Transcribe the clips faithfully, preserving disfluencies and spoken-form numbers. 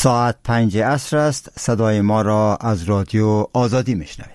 ساعت پنج عصر است. صدای ما را از رادیو آزادی میشنوید.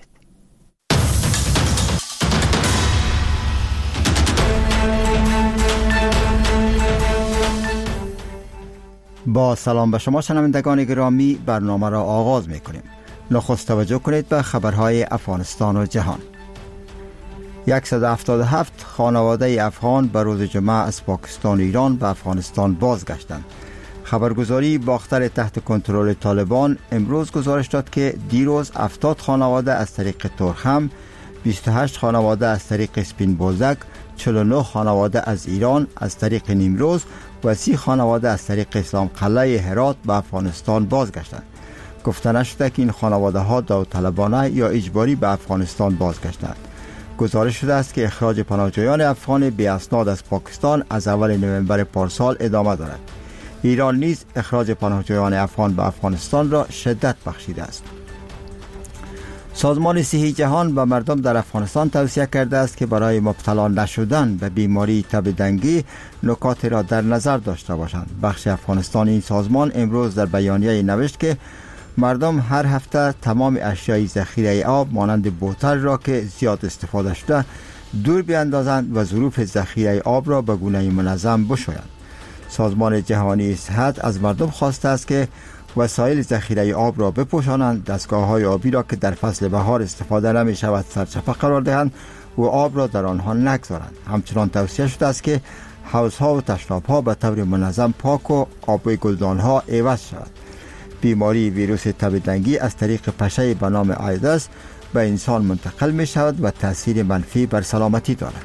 با سلام به شما شنوندگان گرامی، برنامه را آغاز میکنیم. نخست توجه کنید به خبرهای افغانستان و جهان. صد و هفتاد و هفت خانواده افغان به روز جمعه از پاکستان و ایران به افغانستان بازگشتند. خبرگزاری باختر تحت کنترل طالبان امروز گزارش داد که دیروز هفتاد خانواده از طریق تورخم، بیست و هشت خانواده از طریق سپین بولدک، چهل و نه خانواده از ایران از طریق نیمروز و سی خانواده از طریق اسلام قلعه هرات به افغانستان بازگشتند. گفته نشده که این خانواده ها داوطلبانه یا اجباری به افغانستان بازگشتند. گزارش شده است که اخراج پناهجویان افغان بی اسناد از پاکستان از اول نوامبر پارسال ادامه دارد. ایران نیز اخراج پناهجویان افغان به افغانستان را شدت بخشیده است. سازمان صحی جهان به مردم در افغانستان توصیه کرده است که برای مبتلا نشدن به بیماری تب دنگی نکات را در نظر داشته باشند. بخش افغانستان این سازمان امروز در بیانیه نوشت که مردم هر هفته تمام اشیای ذخیره آب مانند بوتل را که زیاد استفاده شده دور بیاندازند و ظروف ذخیره آب را به گونه منظم بشویند. سازمان جهانی صحت از مردم خواسته است که وسایل ذخیره آب را بپوشانند، دستگاه‌های آبی را که در فصل بهار استفاده نمی شود سرچپه قرار دهند و آب را در آنها نگذارند. همچنان توصیه شده است که حوض‌ها و تشناب‌ها به طور منظم پاک و آب گلدان‌ها عوض شود. بیماری ویروس تب دنگی از طریق پشه به نام آیدس به انسان منتقل می شود و تأثیر منفی بر سلامتی دارد.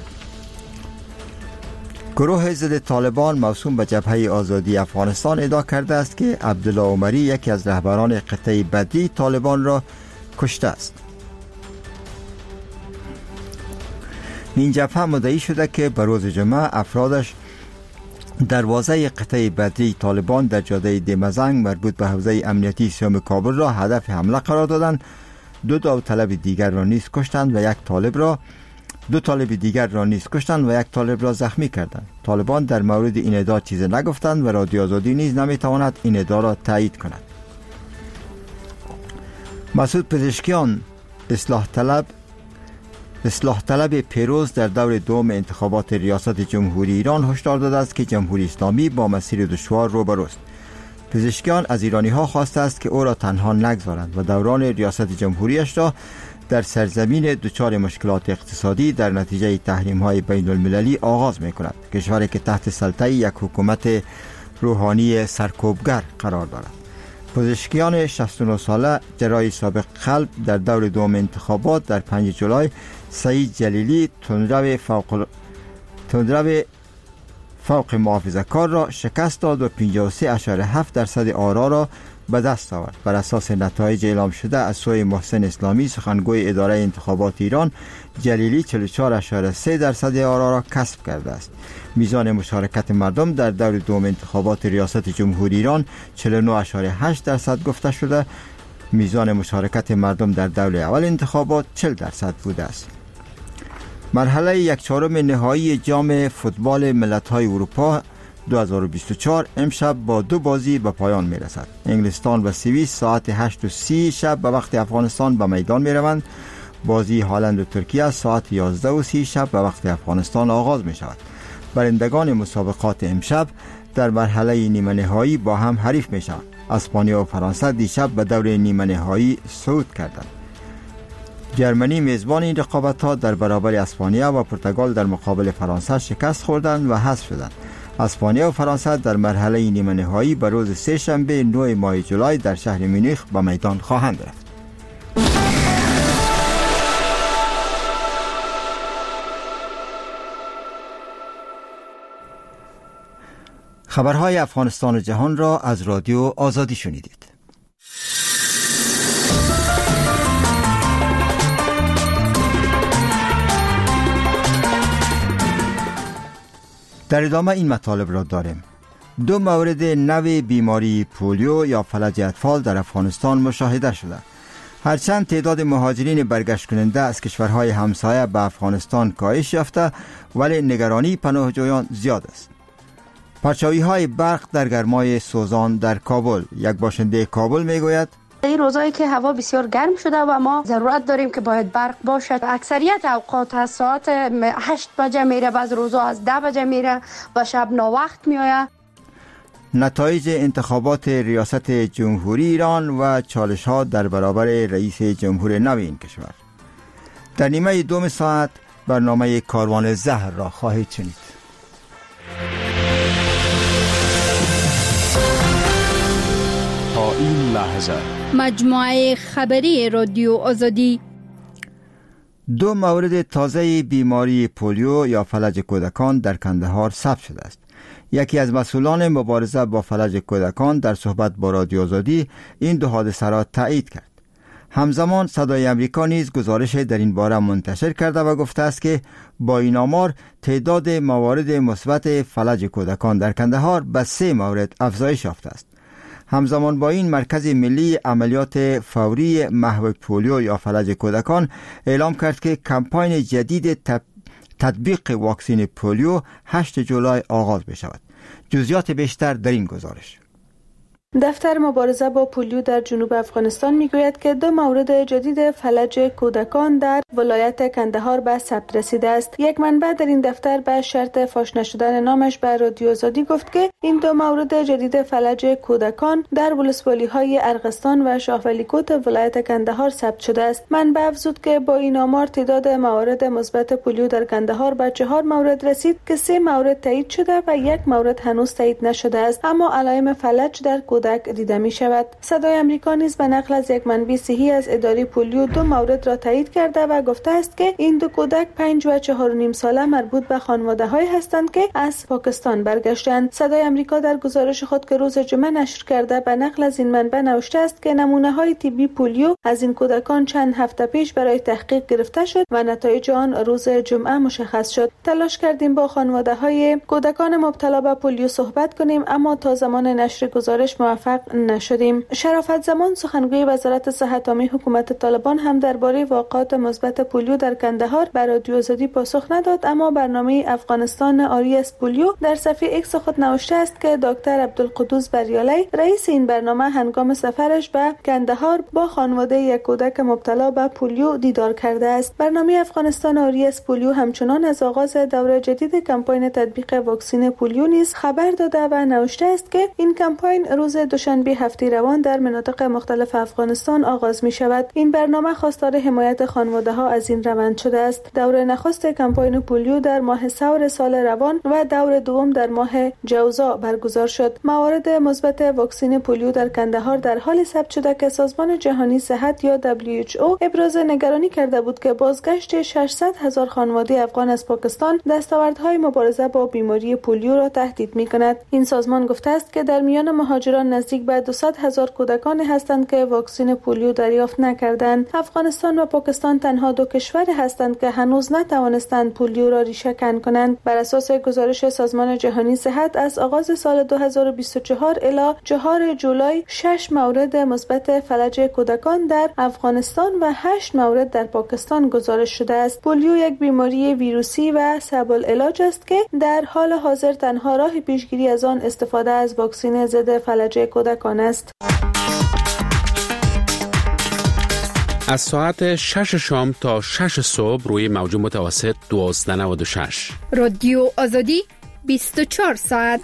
گروه ضد طالبان موسوم به جبهه آزادی افغانستان ادعا کرده است که عبدالله عمری یکی از رهبران قطعه بدی طالبان را کشته است. این جبهه مدعی شده که به روز جمعه افرادش دروازه قطعه بدی طالبان در جاده دمزنگ مربوط به حوزه امنیتی سیوم کابل را هدف حمله قرار دادند. دو داوطلب دیگر را نیز کشتند و یک طالب را دو طالب دیگر را نیز کشتند و یک طالب را زخمی کردند. طالبان در مورد این ادعا چیزی نگفتند و رادیو آزادی نیز نمیتواند این ادعا را تایید کند. مسعود پزشکیان اصلاح طلب اصلاح طلب پیروز در دور دوم انتخابات ریاست جمهوری ایران هشدار داده است که جمهوری اسلامی با مسیر دشوار روبروست. پزشکیان از ایرانی ها خواسته است که او را تنها نگذارند و دوران ریاست جمهوریش را در سرزمین دچار مشکلات اقتصادی در نتیجه تحریم های بین المللی آغاز می کند. کشوری که تحت سلطه یک حکومت روحانی سرکوبگر قرار دارد. پزشکیان شصت و نه ساله جراح سابق قلب در دور دوم انتخابات در پنجم جولای سعید جلیلی تندرو فوق تندرو فوق محافظه‌کار را شکست داد و پنجاه و سه اشاره هفت درصد آرا را به دست آورد. بر اساس نتایج اعلام شده از سوی محسن اسلامی سخنگوی اداره انتخابات ایران، جلیلی چهل و چهار اشاره سه درصد آرا را کسب کرده است. میزان مشارکت مردم در دور دوم انتخابات ریاست جمهوری ایران چهل و نه اشاره هشت درصد گفته شده. میزان مشارکت مردم در دور اول انتخابات چهل درصد بوده است. مرحله یک چهارم نهایی جام فوتبال ملت‌های اروپا دو هزار و بیست و چهار امشب با دو بازی به پایان می رسد. انگلستان و سوئیس ساعت هشت و سی شب به وقت افغانستان به میدان می روند. بازی هالند و ترکیه ساعت یازده و سی شب به وقت افغانستان آغاز می شود. برندگان مسابقات امشب در مرحله نیمه نهایی با هم حریف می شوند. اسپانیا و فرانسه دیشب به دور نیمه نهایی صعود کردند. جرمنی میزبان این رقابت‌ها در برابر اسپانیا و پرتغال در مقابل فرانسه شکست خوردند و حذف شدند. اسپانیا و فرانسه در مرحله نیمه نهایی به روز سه شنبه نه ماه جولای در شهر مونیخ به میدان خواهند رفت. خبرهای افغانستان و جهان را از رادیو آزادی شنیدید. در ادامه این مطالب را داریم. دو مورد نو بیماری پولیو یا فلج اطفال در افغانستان مشاهده شده. هرچند تعداد مهاجرین برگشت کننده از کشورهای همسایه به افغانستان کاهش یافته، ولی نگرانی پناهجویان زیاد است. پرچاوی های برق در گرمای سوزان در کابل. یک باشنده کابل میگوید این روزایی که هوا بسیار گرم شده و ما ضرورت داریم که باید برق باشد. اکثریت اوقات از ساعت هشت بجه میره، بعض روزا از ده بجه میره و شب ناوقت میآید. نتایج انتخابات ریاست جمهوری ایران و چالش ها در برابر رئیس جمهور نو این کشور. در نیمه دوم ساعت برنامه کاروان زهر را خواهید شنید. تا این لحظه مجموعه خبری رادیو آزادی. دو مورد تازه بیماری پولیو یا فلج کودکان در کندهار ثبت شده است. یکی از مسئولان مبارزه با فلج کودکان در صحبت با رادیو آزادی این دو حادثه را تایید کرد. همزمان صدای امریکا نیز گزارش در این باره منتشر کرده و گفته است که با این آمار تعداد موارد مثبت فلج کودکان در کندهار به سه مورد افزایش یافته است. همزمان با این مرکز ملی عملیات فوری محو پولیو یا فلج کودکان اعلام کرد که کمپاین جدید تطبیق واکسن پولیو هشتم جولای آغاز بشود. جزئیات بیشتر در این گزارش. دفتر مبارزه با پولیو در جنوب افغانستان میگوید که دو مورد جدید فلج کودکان در ولایت کندهار به ثبت رسیده است. یک منبع در این دفتر به شرط فاش نشدن نامش به رادیو آزادی گفت که این دو مورد جدید فلج کودکان در ولسوالی‌های ارغستان و شاهولیکوت ولایت کندهار ثبت شده است. منبع افزود که با این آمار تعداد موارد مثبت پولیو در کندهار به چهار مورد رسید که سه مورد تایید شده و یک مورد هنوز تایید نشده است، اما علائم فلج در کودک دیده می شود. صدای امریکا نیز به نقل از یک منبع صحی از اداره پولیو دو مورد را تایید کرده و گفته است که این دو کودک پنج و چهار و نیم ساله مربوط به خانواده های هستند که از پاکستان برگشتند. صدای امریکا در گزارش خود که روز جمعه نشر کرده به نقل از این منبع نوشته است که نمونه های طبی پولیو از این کودکان چند هفته پیش برای تحقیق گرفته شد و نتایج آن روز جمعه مشخص شد. تلاش کردیم با خانواده های کودکان مبتلا به پولیو صحبت کنیم، اما تا زمان نشر گزارش موفق نشدیم. شرافت زمان سخنگوی وزارت صحت عامه حکومت طالبان هم درباره واقعات مثبت پولیو در کندهار به رادیو آزادی پاسخ نداد، اما برنامه افغانستان آری از پولیو در صفحه ایکس خود نوشته است که دکتر عبدالقدوس بریالی رئیس این برنامه هنگام سفرش به کندهار با خانواده یک کودک مبتلا به پولیو دیدار کرده است. برنامه افغانستان آری از پولیو همچنان از آغاز دوره جدید کمپاین تطبیق واکسن پولیو نیز خبر داده و نوشته است که این کمپاین روز دوشنبه هفته روان در مناطق مختلف افغانستان آغاز می شود. این برنامه خواستار حمایت خانواده ها از این روند شده است. دوره نخست کمپاین پولیو در ماه سور سال روان و دور دوم در ماه جوزا برگزار شد. موارد مثبت واکسن پولیو در کندهار در حال ثبت شده که سازمان جهانی صحت یا دبلیو اچ او ابراز نگرانی کرده بود که بازگشت ششصد هزار خانواده افغان از پاکستان دستاوردهای مبارزه با بیماری پولیو را تهدید می کند. این سازمان گفته است که در میان مهاجران نزدیک به دویست هزار کودکانی هستند که واکسن پولیو دریافت نکردند. افغانستان و پاکستان تنها دو کشور هستند که هنوز نتوانستند پولیو را ریشه‌کن کنند. بر اساس گزارش سازمان جهانی صحت از آغاز سال دو هزار و بیست و چهار الی چهارم جولای شش مورد مثبت فلج کودکان در افغانستان و هشت مورد در پاکستان گزارش شده است. پولیو یک بیماری ویروسی و صعب العلاج است که در حال حاضر تنها راه پیشگیری از آن استفاده از واکسن ضد فلج کودکان است. از ساعت شش شام تا شش صبح روی موج متوسط دوازده نود و شش رادیو آزادی بیست و چهار ساعت.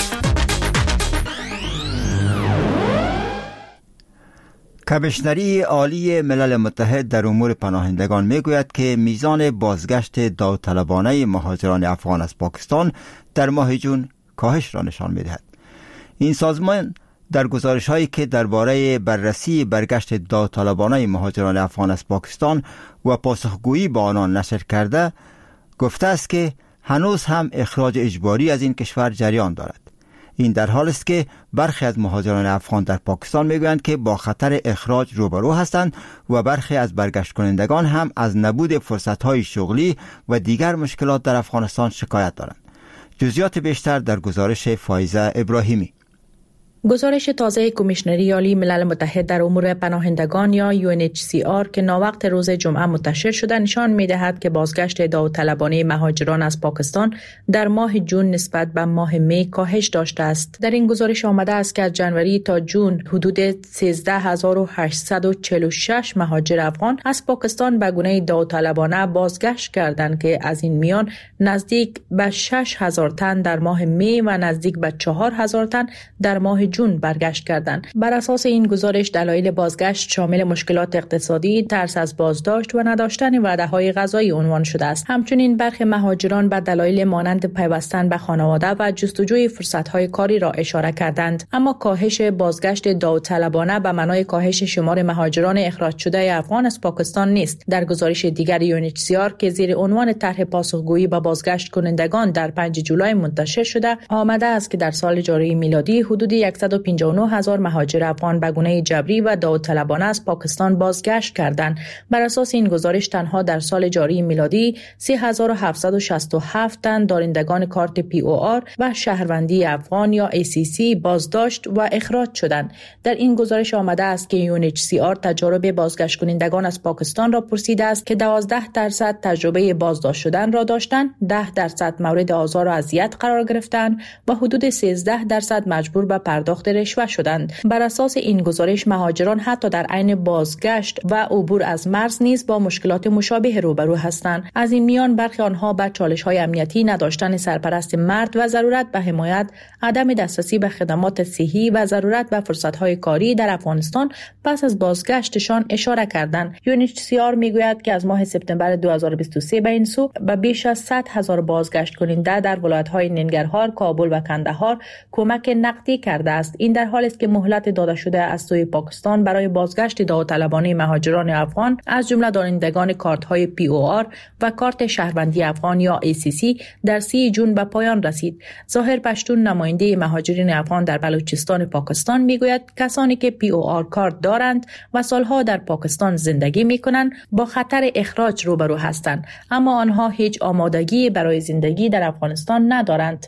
کمیشنری عالی ملل متحد در امور پناهندگان میگوید که میزان بازگشت داوطلبانه مهاجران افغان از پاکستان در ماه جون کاهش را نشان میدهد. این سازمان در گزارش هایی که درباره بررسی برگشت داوطلبانه مهاجران افغان از پاکستان و پاسخگویی با آنان نشر کرده گفته است که هنوز هم اخراج اجباری از این کشور جریان دارد. این در حالی است که برخی از مهاجران افغان در پاکستان میگویند که با خطر اخراج روبرو هستند و برخی از برگشت کنندگان هم از نبود فرصت‌های شغلی و دیگر مشکلات در افغانستان شکایت دارند. جزئیات بیشتر در گزارش فایزه ابراهیمی. گزارش تازه کمیشنری عالی ملل متحد در امور پناهندگان یا یو ان اچ سی آر که ناوقت روز جمعه منتشر شده نشان می‌دهد که بازگشت داوطلبانه مهاجران از پاکستان در ماه جون نسبت به ماه می کاهش داشته است. در این گزارش آمده است که از جنوری تا جون حدود سیزده هزار و هشتصد و چهل و شش مهاجر افغان از پاکستان به گونه داوطلبانه بازگشت کردند که از این میان نزدیک به شش هزار تن در ماه می و نزدیک به چهار هزار تن در ماه جون برگشت کردند. بر اساس این گزارش دلایل بازگشت شامل مشکلات اقتصادی، ترس از بازداشت و نداشتن وعده‌های غذایی عنوان شده است. همچنین برخی مهاجران به دلایل مانند پیوستن به خانواده و جستجوی فرصت‌های کاری را اشاره کردند. اما کاهش بازگشت داوطلبانه به معنای کاهش شمار مهاجران اخراج شده افغان از پاکستان نیست. در گزارش دیگر یو ان اچ سی آر که زیر عنوان طرح پاسخگویی به بازگشت کنندگان در پنجم جولای منتشر شده، آمده است که در سال جاری میلادی حدود صد و پنجاه و نه هزار مهاجر افغان به گونه جبری و داوطلبانه از پاکستان بازگشت کردند. بر اساس این گزارش تنها در سال جاری میلادی سه هزار و هفتصد و شصت و هفت تن دارندگان کارت پی او آر و شهروندی افغان یا ای سی سی بازداشت و اخراج شدند. در این گزارش آمده است که یو ان اچ سی آر تجارب بازگشت کنندگان از پاکستان را پرسیده است که دوازده درصد تجربه بازداشت شدن را داشتند، ده درصد مورد آزار و اذیت قرار گرفتند و حدود سیزده درصد مجبور به پرداخت رشوه شدند. بر اساس این گزارش مهاجران حتی در عین بازگشت و عبور از مرز نیز با مشکلات مشابه روبرو هستند. از این میان برخی آنها با چالش‌های امنیتی، نداشتن سرپرست مرد و ضرورت به حمایت، عدم دسترسی به خدمات صحی و ضرورت به فرصت‌های کاری در افغانستان پس از بازگشتشان اشاره کردند. یو ان اچ سی آر میگوید که از ماه سپتامبر دو هزار و بیست و سه به این سو به بیش از صد هزار بازگشت کننده در ولایت‌های ننگرهار، کابل و کندهار کمک نقدی کرده است. این در حالی است که مهلت داده شده از سوی پاکستان برای بازگشت داوطلبانه مهاجران افغان از جمله دارندگان کارت‌های پی او آر و کارت شهروندی افغان یا ای سی سی در سی جون به پایان رسید. ظاهر پشتون نماینده مهاجرین افغان در بلوچستان پاکستان میگوید کسانی که پی او آر کارت دارند و سالها در پاکستان زندگی میکنند با خطر اخراج روبرو هستند، اما آنها هیچ آمادگی برای زندگی در افغانستان ندارند.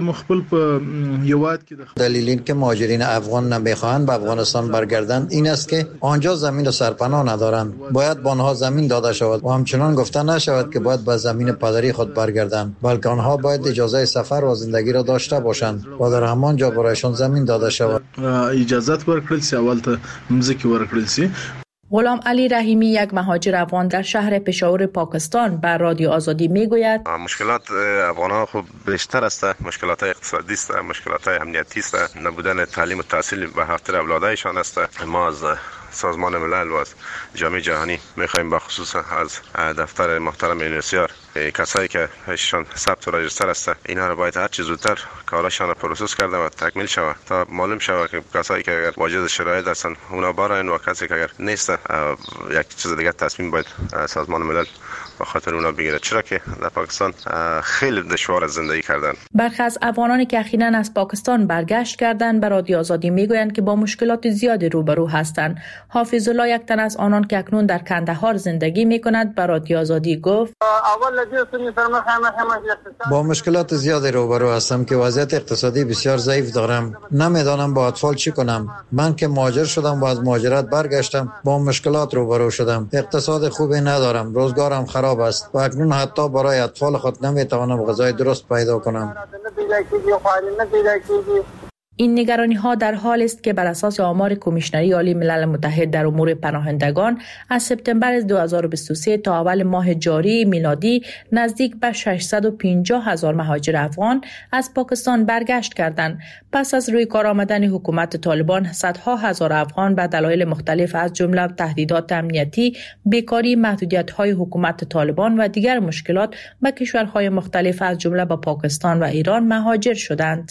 دلیل این که مهاجرین افغان نمیخواهند به افغانستان برگردند این است که آنجا زمین و سرپناه ندارند. باید به آنها زمین داده شود و همچنان گفته نشود که باید به زمین پدری خود برگردند، بلکه آنها باید اجازه سفر و زندگی را داشته باشند و در همان جا برایشان زمین داده شود. اجازه ورکړل سی اول ته مزکی ورکړل سی. غلام علی رحیمی یک مهاجر افغان در شهر پشاور پاکستان بر رادیو آزادی میگوید مشکلات افغان‌ها خوب بیشتر است، مشکلات اقتصادی است، مشکلات امنیتی است، نبودن تعلیم و تحصیل به خاطر اولادایشان است. ما از سازمان ملل و از جامعه جهانی می‌خوایم با خصوص از دفتر محترم یونسیار کسایی که هشتان ثبت و رجیستر است اینا رو باید هر چه زودتر کاراشان رو پروسس کرده و تکمیل شود تا معلوم شود که کسایی که اگر واجد شرایط هستن اونا بارن و کسی که اگر نیست یک چیز دیگه تصمیم باید سازمان ملل به خاطر اونا بگیره، چرا که در پاکستان خیلی دشوار زندگی کردن. برخی از افغانانی که اخیراً از پاکستان برگشت کردند به رادیو آزادی میگویند که با مشکلات زیادی روبرو هستند. حافظ الله یک تن از آنان که اکنون در کندهار زندگی میکند به رادیو آزادی گفت با مشکلات زیادی روبرو هستم که وضعیت اقتصادی بسیار ضعیف دارم. نمیدانم با اطفال چی کنم. من که مهاجر شدم و از مهاجرت برگشتم با مشکلات روبرو شدم. اقتصاد خوبی ندارم، روزگارم خراب است و اکنون حتی برای اطفال خود نمیتوانم غذای درست پیدا کنم. این نگرانی ها در حال است که بر اساس آمار کمیشنری عالی ملل متحد در امور پناهندگان از سپتامبر دو هزار و بیست و سه تا اول ماه جاری میلادی نزدیک به ششصد و پنجاه هزار مهاجر افغان از پاکستان برگشت کردند. پس از روی کار آمدن حکومت طالبان صدها هزار افغان به دلایل مختلف از جمله تهدیدات امنیتی، بیکاری، محدودیت‌های حکومت طالبان و دیگر مشکلات به کشورهای مختلف از جمله به پاکستان و ایران مهاجر شدند.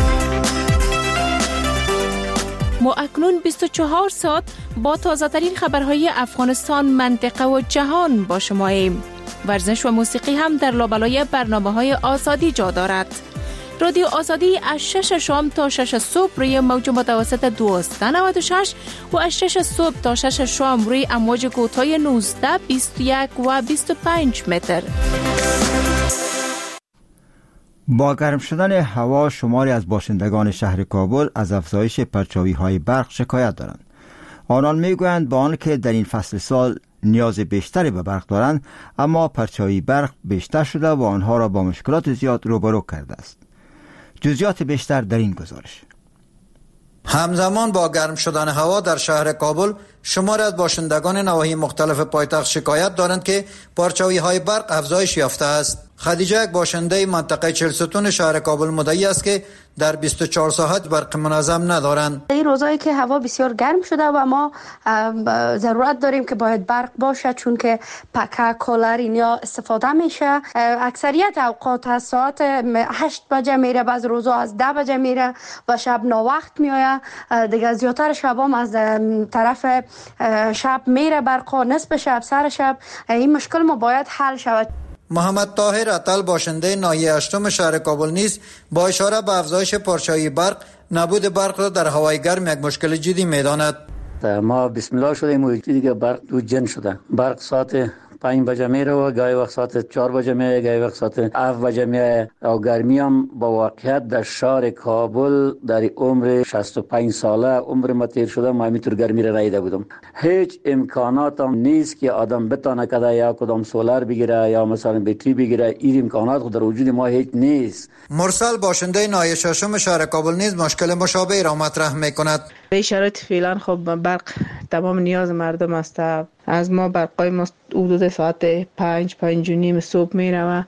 ما اکنون بیست و چهار ساعت با تازه ترین خبرهای افغانستان، منطقه و جهان با شما ایم. ورزش و موسیقی هم در لابلای برنامه‌های آزادی جا دارد. رادیو آزادی از شش شام تا شش صبح روی موج متوسط دویست و نود و شش و از شش صبح تا شش شام روی امواج کوتاه نوزده، بیست و یک و بیست و پنج متر. با گرم شدن هوا شماری از باشندگان شهر کابل از افزایش پرچاوی های برق شکایت دارند. آنان میگویند با آنکه در این فصل سال نیاز بیشتری به برق دارند، اما پرچاوی برق بیشتر شده و آنها را با مشکلات زیاد روبرو کرده است. جزئیات بیشتر در این گزارش. همزمان با گرم شدن هوا در شهر کابل شماری از باشندگان نواحی مختلف پایتخت شکایت دارند که پرچاوی های برق افزایش یافته است. خدیجه یک باشنده منطقه چهل ستون شهر کابل مدعی است که در بیست و چهار ساعت برق منظم ندارند. این روزایی که هوا بسیار گرم شده و ما ضرورت داریم که باید برق باشه، چون که پکه کولر اینیا استفاده میشه. اکثریت اوقات از ساعت هشت بجه میره، بعض روزا از ده بجه میره و شب ناوقت میآید. دیگه زیادتر شبام از طرف شب میره برق، نصف شب سر شب. این مشکل ما باید حل شود. محمد طاهر عطل باشنده ناحیه هشتم شهر کابل نیز با اشاره به افزایش پرچاوی برق نبود برق را در هوای گرم یک مشکل جدی می‌داند. ما بسم الله شدیم و دیگه برق دو جن شده. برق ساعت پنج بجه میره و گاهی وقت ساعت چهار بجه میره، گاهی وقت ساعت هفت بجه میره. و گرمی هم با واقعیت در شهر کابل در عمر شصت و پنج ساله عمر ما تیر شده، ما همینطور گرمی را رایده بودم. هیچ امکانات هم نیست که آدم بتانه کده یا کدام سولار بگیره یا مثلا بطری بگیره. این امکانات خود در وجود ما هیچ نیست. مرسل باشنده ناحیه ششم شهر کابل نیز مشکل مشابه را مطرح میکند. به شرایط فعلا خب برق تمام نیاز مردم است. از ما برقای ما حدود ساعت پنج پنج و نیم صبح میره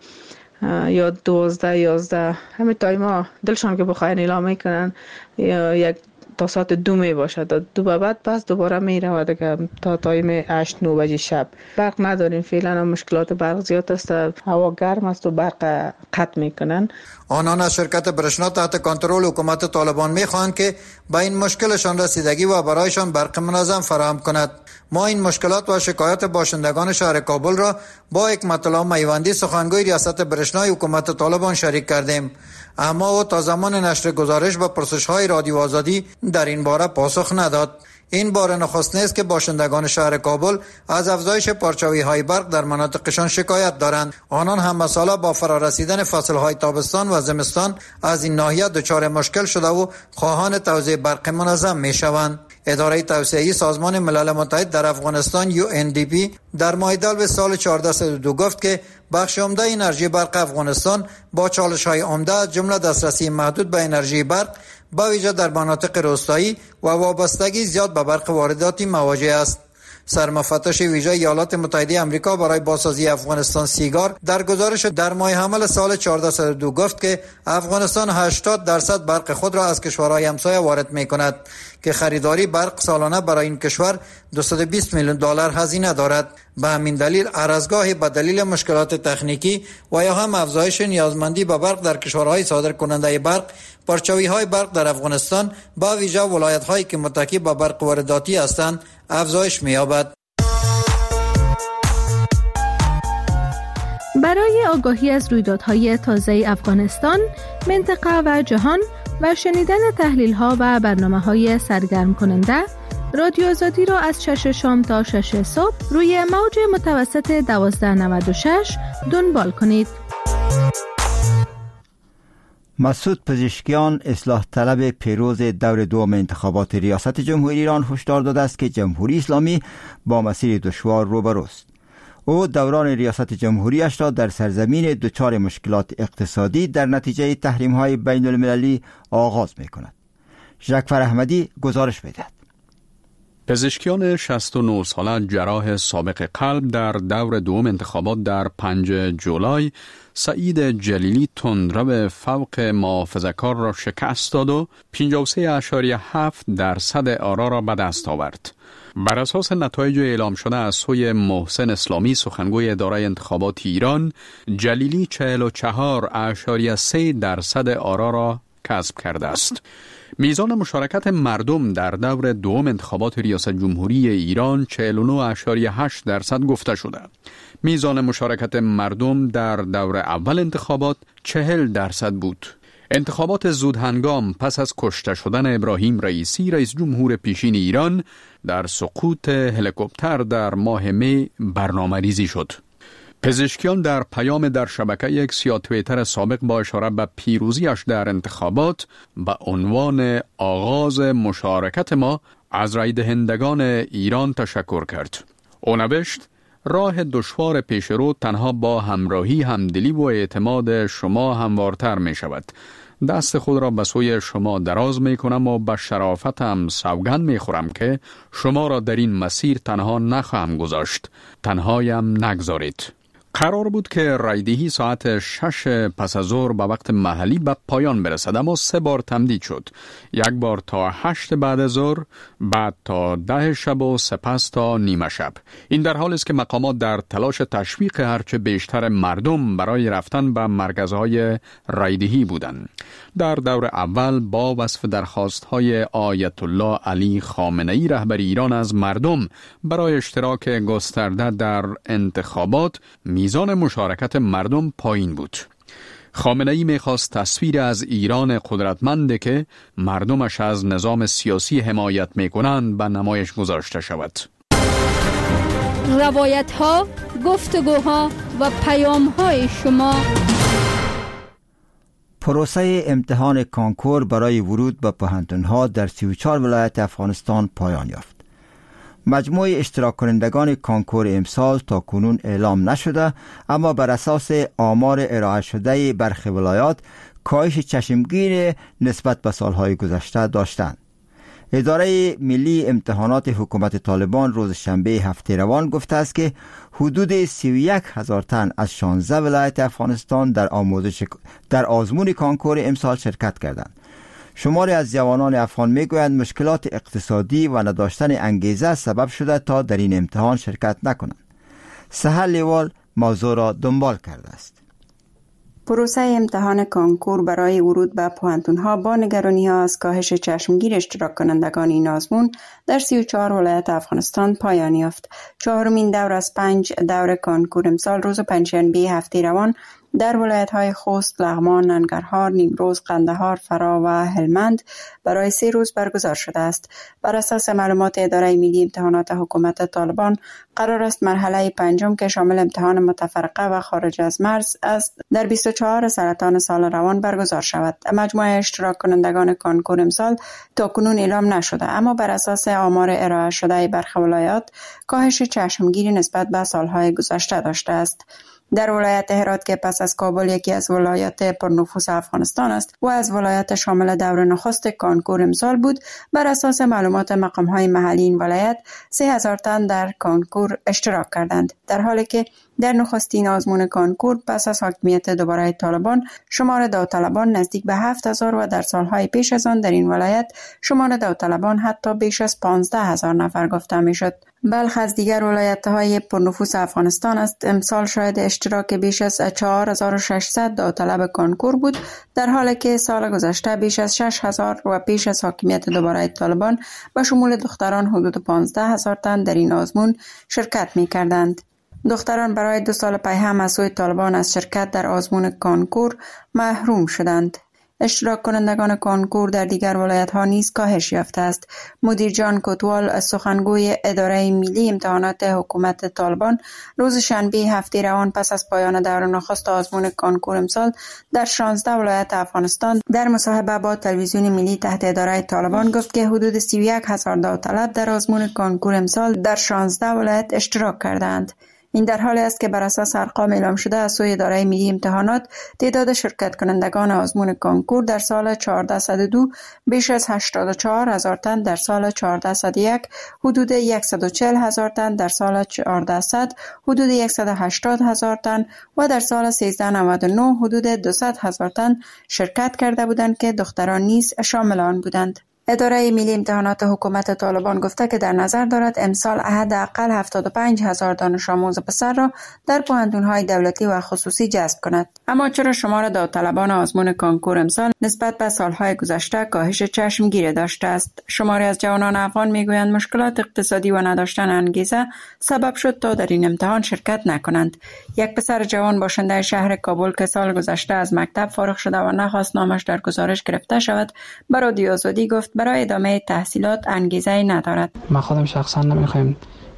و یا دوازده یازده همه تایما دلشان که بخواین اعلام میکنن یا یک تا ساعت دو می باشد، دو به بعد پس دوباره میره و دیگه تا تایم هشت نه بجه شب. برق نداریم فعلا، مشکلات برق زیاد است، هوا گرم است و برق قطع میکنن. آنان از شرکت برشنا تحت کنترل حکومت طالبان میخواهند که به این مشکلشان رسیدگی و برایشان برق منظم فراهم کند. ما این مشکلات و شکایات باشندگان شهر کابل را با حکمت الله میوندی سخنگوی ریاست برشنای حکومت طالبان شریک کردیم، اما او تا زمان نشر گزارش و پرسش‌های رادیو آزادی در این باره پاسخ نداد. این بار نخست نیست که باشندگان شهر کابل از افزایش پرچاوی‌های برق در مناطقشان شکایت دارند. آنان هم مساله با فرارسیدن فصل‌های تابستان و زمستان از این ناحیه دچار مشکل شده و خواهان توزیع برق منظم می‌شوند. اداره توسعه‌ای سازمان ملل متحد در افغانستان یو ان دی پی در ماه دلو سال چهارده صد و دو گفت که بخش عمده انرژی برق افغانستان با چالش‌های عمده از جمله دسترسی محدود به انرژی برق با ویژه در مناطق روستایی و وابستگی زیاد به برق وارداتی مواجه است. سرمفتش ویژه ایالات متحده آمریکا برای بازسازی افغانستان سیگار در گزارش در ماه حمل سال چهارده صد و دو گفت که افغانستان هشتاد درصد برق خود را از کشورهای همسایه وارد می‌کند که خریداری برق سالانه برای این کشور دویست و بیست میلیون دلار هزینه دارد. به همین دلیل ارزگاهی به دلیل مشکلات تکنیکی و یا هم افزایش نیازمندی به برق در کشورهای صادر کننده برق، پرچاوی‌های برق در افغانستان با ویژه ولایت‌هایی که متکی به برق وارداتی هستند افزایش می‌یابد. برای آگاهی از رویدادهای تازه افغانستان، منطقه و جهان و شنیدن تحلیل‌ها و برنامه‌های سرگرم کننده، رادیو آزادی را از شش شام تا شش صبح روی موج متوسط دوازده نود و شش دنبال کنید. مسعود پزشکیان، اصلاح طلب پیروز دور دوم انتخابات ریاست جمهوری ایران، هشدار داده است که جمهوری اسلامی با مسیر دشوار روبروست. او دوران ریاست جمهوریش را در سرزمین دچار مشکلات اقتصادی در نتیجه تحریم‌های بین المللی آغاز می‌کند. ژکفر احمدی گزارش می‌دهد. پزشکیان شصت و نه ساله جراح سابق قلب در دور دوم انتخابات در پنجم جولای سعید جلیلی تندرو فوق محافظه‌کار را شکست داد و پنجاه و سه اشاریه هفت درصد آرا را به دست آورد. بر اساس نتایج اعلام شده از سوی محسن اسلامی سخنگوی اداره انتخابات ایران، جلیلی چهل و چهار اشاریه سه درصد آرا را کسب کرده است. میزان مشارکت مردم در دور دوم انتخابات ریاست جمهوری ایران چهل و نه اشاریه هشت درصد گفته شده. میزان مشارکت مردم در دور اول انتخابات چهل درصد بود. انتخابات زودهنگام پس از کشته شدن ابراهیم رئیسی رئیس جمهور پیشین ایران در سقوط هلیکوپتر در ماه می برنامه ریزی شد. پزشکیان در پیام در شبکه یک یا توییتر سابق با اشاره به پیروزیش در انتخابات به عنوان آغاز مشارکت ما از رای دهندگان ایران تشکر کرد. او نوشت: راه دشوار پیش رو تنها با همراهی، همدلی و اعتماد شما هموارتر می شود. دست خود را به سوی شما دراز می کنم و به شرافتم سوگند می خورم که شما را در این مسیر تنها نخواهم گذاشت. تنهایم نگذارید. قرار بود که رایدهی ساعت شش پس از ظهر به وقت محلی به پایان برسد، اما سه بار تمدید شد. یک بار تا هشت بعد از ظهر، بعد تا ده شب و سپس تا نیمه شب. این در حالی است که مقامات در تلاش تشویق هرچه بیشتر مردم برای رفتن به مرکزهای رایدهی بودند. در دور اول با وصف درخواست‌های آیت الله علی خامنه‌ای رهبر ایران از مردم برای اشتراک گسترده در انتخابات، میزان مشارکت مردم پایین بود. خامنه‌ای می‌خواست تصویر از ایران قدرتمند که مردمش از نظام سیاسی حمایت می‌کنند به نمایش گذاشته شود. روایت‌ها، گفتگوها و پیام‌های شما. پروسه امتحان کانکور برای ورود به پوهنتون‌ها در سی و چهار ولایت افغانستان پایان یافت. مجموع اشتراک کنندگان کانکور امسال تا کنون اعلام نشده، اما بر اساس آمار ارائه شده برخی ولایات کاهش چشمگیر نسبت به سالهای گذشته داشتند. اداره ملی امتحانات حکومت طالبان روز شنبه هفته روان گفته است که حدود سی و یک هزار تن از شانزده ولایت افغانستان در آموزش در آزمون کانکور امسال شرکت کردند. شماری از جوانان افغان میگویند مشکلات اقتصادی و نداشتن انگیزه سبب شده تا در این امتحان شرکت نکنند. سحر لیوال موضوع را دنبال کرده است. پروسه امتحان کانکور برای ورود به پوهنتون‌ها با نگرانی‌ها از کاهش چشمگیر اشتراک کنندگان این آزمون در سی و چهار ولایت افغانستان پایان یافت. چهارمین دور از پنج دور کانکور امسال روز پنجشنبه هفته روان در ولایت‌های خوست، لغمان، ننگرهار، نیمروز، قندهار، فرا و هلمند برای سه روز برگزار شده است. بر اساس معلومات اداره ملی امتحانات حکومت طالبان، قرار است مرحله پنجم که شامل امتحان متفرقه و خارج از مرز است در بیست و چهارم سرطان سال روان برگزار شود. مجموع اشتراک کنندگان کانکور امسال تا کنون اعلام نشده، اما بر اساس آمار ارائه شده برخی ولایات کاهش چشمگیری نسبت به سالهای گذشته داشته است. در ولایت هرات که پس از کابل یکی از ولایات پرنفوذ افغانستان است و از ولایت شامل دور نخست کانکور امسال بود، بر اساس معلومات مقام‌های محلی این ولایت سه هزار تن در کانکور اشتراک کردند، در حالی که در نخستین آزمون کانکور پس از حاکمیت دوباره طالبان شمار داوطلبان نزدیک به هفت هزار و در سالهای پیش از آن در این ولایت شمار داوطلبان حتی بیش از پانزده هزار نفر گفته میشد. بلخ از دیگر ولایت‌های پرنفوذ افغانستان است. امسال شاهد اشتراک بیش از چهار هزار و ششصد داوطلب کانکور بود، در حالی که سال گذشته بیش از شش هزار و پیش از حاکمیت دوباره طالبان به شمول دختران حدود پانزده هزار تن در این آزمون شرکت می‌کردند. دختران برای دو سال پی هم از سوی طالبان از شرکت در آزمون کانکور محروم شدند. اشتراک کنندگان کانکور در دیگر ولایت‌ها نیز کاهش یافته است. مدیر جان کوتوال سخنگوی اداره ملی امتحانات حکومت طالبان روز شنبه هفته روان پس از پایان دور نخست آزمون کانکور امسال در شانزده ولایت افغانستان در مصاحبه با تلویزیون ملی تحت اداره طالبان گفت که حدود سی و یک هزار داوطلب در آزمون کانکور امسال در شانزده ولایت اشتراک کردند. این در حالی است که بر اساس ارقام اعلام شده از سوی اداره ملی امتحانات تعداد شرکت کنندگان آزمون کانکور در سال چهارده صد و دو بیش از هشتاد و چهار هزار تن، در سال چهارده صد و یک حدود صد و چهل هزار تن، در سال چهارده صد حدود صد و هشتاد هزار تن و در سال سیزده نود و نه حدود دویست هزار تن شرکت کرده بودند که دختران نیز شامل آن بودند. اداره ملی امتحانات حکومت طالبان گفته که در نظر دارد امسال حداقل هفتاد و پنج هزار دانش آموز پسر را در پوهنتون‌های دولتی و خصوصی جذب کند. اما چرا شمار داوطلبان آزمون کانکور امسال نسبت به سالهای گذشته کاهش چشمگیر داشته است؟ شماری از جوانان افغان میگویند مشکلات اقتصادی و نداشتن انگیزه سبب شد تا در این امتحان شرکت نکنند. یک پسر جوان باشنده شهر کابل که سال گذشته از مکتب فارغ شده و نخواست نامش در گزارش گرفته شود، به رادیو آزادی گفت برای ادامه تحصیلات انگیزه ندارد. ما خودم شخصا نمیخوایم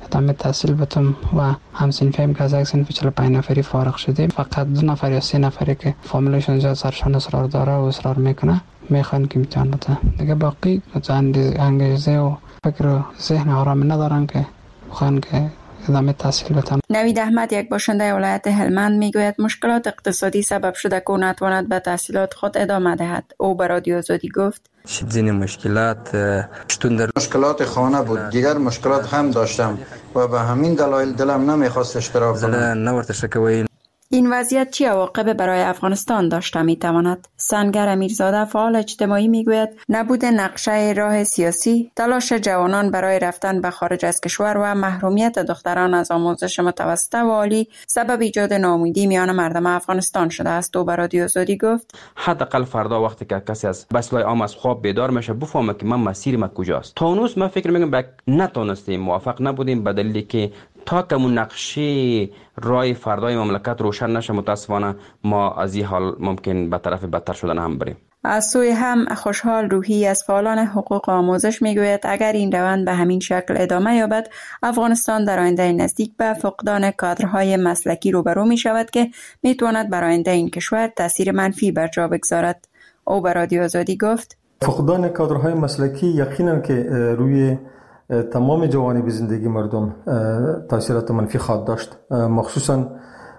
ادامه تحصیل بتم و همسنفیم که از یک سنف چهل و پنج نفری فارغ شدیم. فقط دو نفر یا سه نفری که فامیلشون زیاد سرشان اصرار داره و اصرار میکنه میخوان که امتحان بده. دیگه باقی انگیزه و فکر و ذهن آرام ندارن که بخوان که ادامه تحصیل بتن. نوید احمد، یک باشنده ولایت هلمند، میگوید مشکلات اقتصادی سبب شده که نتواند به تحصیلات خود ادامه دهد. او به رادیو آزادی گفت زین مشکلات شتون در مشکلات خانه بود، دیگر مشکلات هم داشتم و به همین دلایل دلم نمیخواست اشتراک کنم. این وضعیت چه عواقب برای افغانستان داشته میتواند؟ سنگر امیرزاده، فعال اجتماعی، میگوید نبود نقشه راه سیاسی، تلاش جوانان برای رفتن به خارج از کشور و محرومیت دختران از آموزش متوسطه و عالی سبب ایجاد ناامیدی میان مردم افغانستان شده است. او به رادیو آزادی گفت حداقل فردا وقتی که کسی از بسلای عام از خواب بیدار میشه بفهمه که من مسیر من کجاست. تا اونوس من فکر میکنم که نتونستیم موافق نبودیم به دلیلی که تا که اون نقشه رای فردای مملکت روشن نشه متاسفانه ما از این حال ممکن به طرف بدتر شدن هم بریم. از سوی هم خوشحال روحی از فعالان حقوق آموزش میگوید اگر این روند به همین شکل ادامه یابد افغانستان در آینده نزدیک به فقدان کادرهای مسلکی روبرو می شود که میتواند بر آینده این کشور تاثیر منفی بر جا بگذارد. او به رادیو آزادی گفت فقدان کادرهای مسلکی یقینا که روی تمام جوانب زندگی مردم تاثیرات منفی خواهد داشت، مخصوصا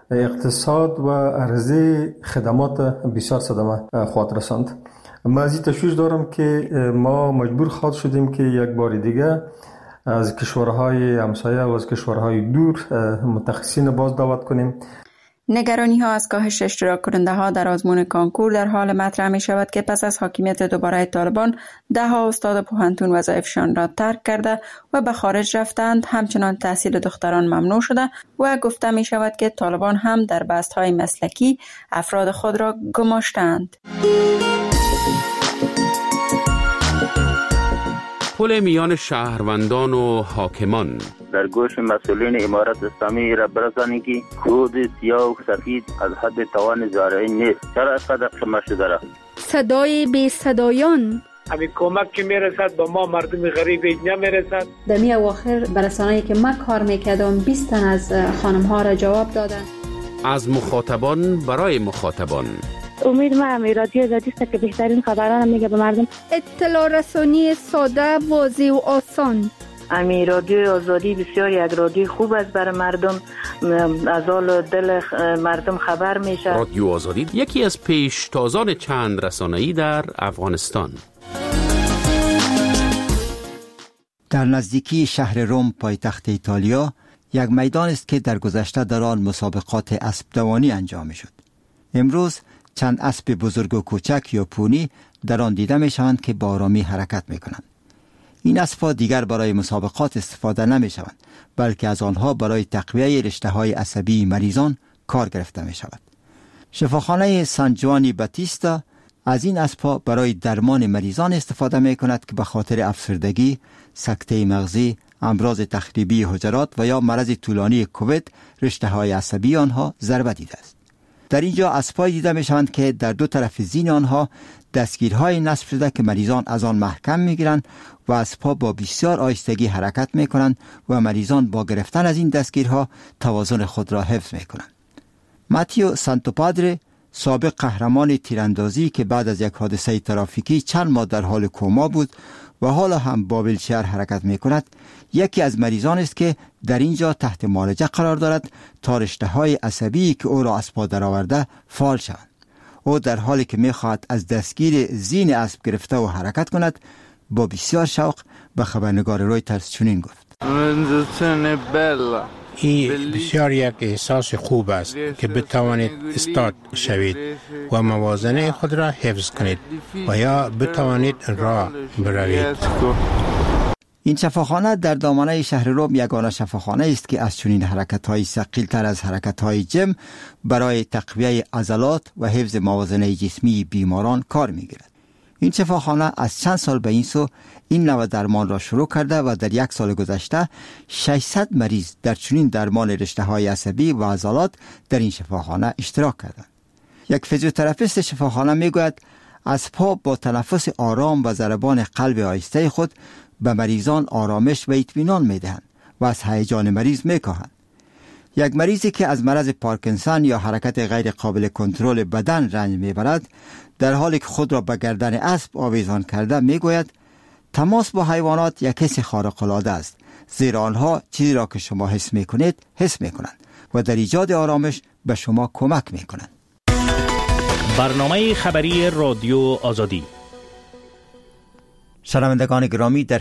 اقتصاد و عرضه خدمات بسیار صدمه خواهد رساند. من از این تشویش دارم که ما مجبور خواهد شدیم که یک بار دیگه از کشورهای همسایه و از کشورهای دور متخصصین باز دعوت کنیم. نگرانی ها از کاهش اشتراک کننده ها در آزمون کانکور در حال مطرح می شود که پس از حاکمیت دوباره طالبان ده ها استاد پوهنتون وظایفشان را ترک کرده و به خارج رفتند. همچنان تحصیل دختران ممنوع شده و گفته می شود که طالبان هم در بست های مسلکی افراد خود را گماشتند. پل میان شهروندان و حاکمان در گوش مسئولین امارت اسلامی را برسانید که کود سیاه و سفید از حد توان زارعین نیست. چرا اینقدر شما شده را؟ صدای بی صدایان، همین کمک که میرسد به ما مردم غریب نمیرسد. در می اواخر برسانه‌ای که من کار میکردم بیست تن از خانم ها را جواب دادن. از مخاطبان برای مخاطبان. امید ما رادیو آزادی است که بهترین خبران میگه به مردم. اطلاع رسانی ساده، واضح و آسان. امی رادیو آزادی بسیار یک رادیو خوب است برای مردم، از حال دل مردم خبر میشه. رادیو آزادی یکی از پیشتازان چند رسانه‌ای در افغانستان. در نزدیکی شهر روم پایتخت ایتالیا یک میدان است که در گذشته در آن مسابقات اسب دوانی انجام میشد. امروز چند اسب بزرگ و کوچک یا پونی در آن دیده می شوند که با آرامی حرکت می کنند. این اسب‌ها دیگر برای مسابقات استفاده نمی شوند، بلکه از آنها برای تقویه رشته های عصبی مریضان کار گرفته می شود. شفاخانه سان جوانی باتیستا از این اسب‌ها برای درمان مریضان استفاده می کند که به خاطر افسردگی، سکته مغزی، امراض تخریبی حجرات و یا مرض طولانی کووید رشته های عصبی آنها ضربه دیده است. در اینجا اسب‌هایی دیده می شوند که در دو طرف زین آنها دستگیرهای نصب شده که مریضان از آن محکم می گیرند و اسب‌ها با بسیار آهستگی حرکت می کنند و مریضان با گرفتن از این دستگیرها توازن خود را حفظ می کنند. ماتیو سانتوپادره، سابق قهرمان تیراندازی که بعد از یک حادثه ترافیکی چند ماه در حال کما بود و حالا هم با ویلچر حرکت می کند، یکی از مریضان است که در اینجا تحت معالجه قرار دارد تا رشته‌های عصبی که او را از پا درآورده فعال شوند. او در حالی که می خواهد از دستگیر زین اسب گرفته و حرکت کند با بسیار شوق به خبرنگار رویترز چنین گفت: این بسیار یک احساس خوب است که بتوانید استاد شوید و موازنه خود را حفظ کنید و یا بتوانید راه بروید. این شفاخانه در دامنه شهر روم یگانه شفاخانه است که از چنین حرکت‌های ثقیل‌تر از حرکت‌های جم برای تقویه عضلات و حفظ موازنه جسمی بیماران کار می‌گیرد. این شفاخانه از چند سال به این سو این نوع درمان را شروع کرده و در یک سال گذشته ششصد مریض در چنین درمان رشته‌های عصبی و عضلات در این شفاخانه اشتراک کردند. یک فیزیوتراپیست شفاخانه میگوید اسب‌ها با تنفس آرام و ضربان قلب آهسته خود به مریضان آرامش و اطمینان میدهند و از هیجان مریض میکاهند. یک مریضی که از مرض پارکینسون یا حرکت غیر قابل کنترل بدن رنج میبرد، در حالی که خود را به گردن اسب آویزان کرده میگوید تماس با حیوانات یک حس خارق العاده است، زیرا آنها چیزی را که شما حس میکنید حس میکنند و در ایجاد آرامش به شما کمک میکنند. برنامه خبری رادیو آزادی. شنوندگان گرامی، در